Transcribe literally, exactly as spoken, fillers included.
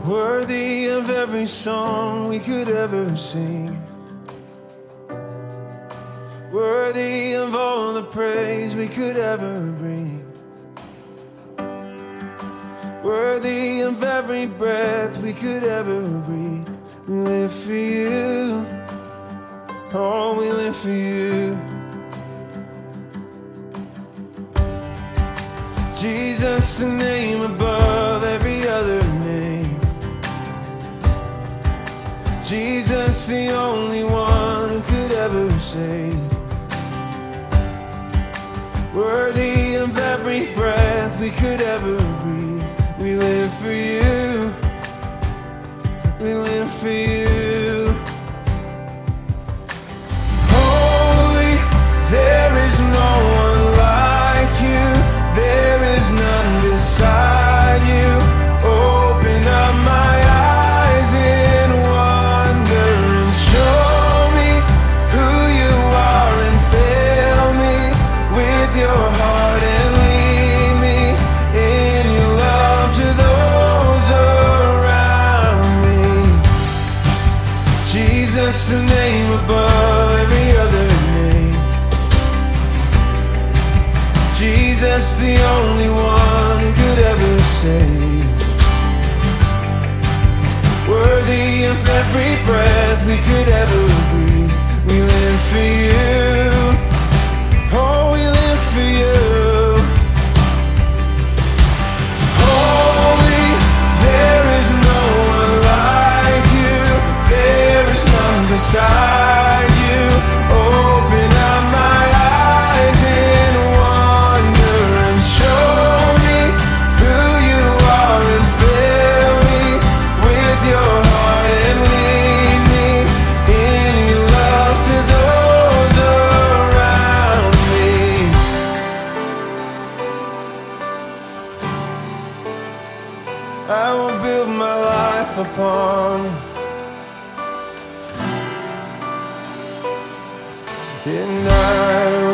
worthy of every song we could ever sing, worthy of all the praise we could ever bring, worthy of every breath we could ever breathe. We live for you, oh, we live for you. Jesus, the name above every other name. Jesus, the only one who could ever save. Worthy of every breath we could ever breathe. We live for you, we live for you. Holy, there is no one like you. There is none beside you. Open up my eyes in wonder and show me who you are, and fill me with your heart and lead me in your love to those around me. Jesus, the name above every other name. Jesus, the only one who could ever save. Worthy of every breath we could ever breathe. We live for you, oh, we live for you. Holy, there is no one like you. There is none beside you. Open up my eyes in wonder and show me who you are, and fill me with your heart and lead me in your love to those around me. I will build my life upon you, and I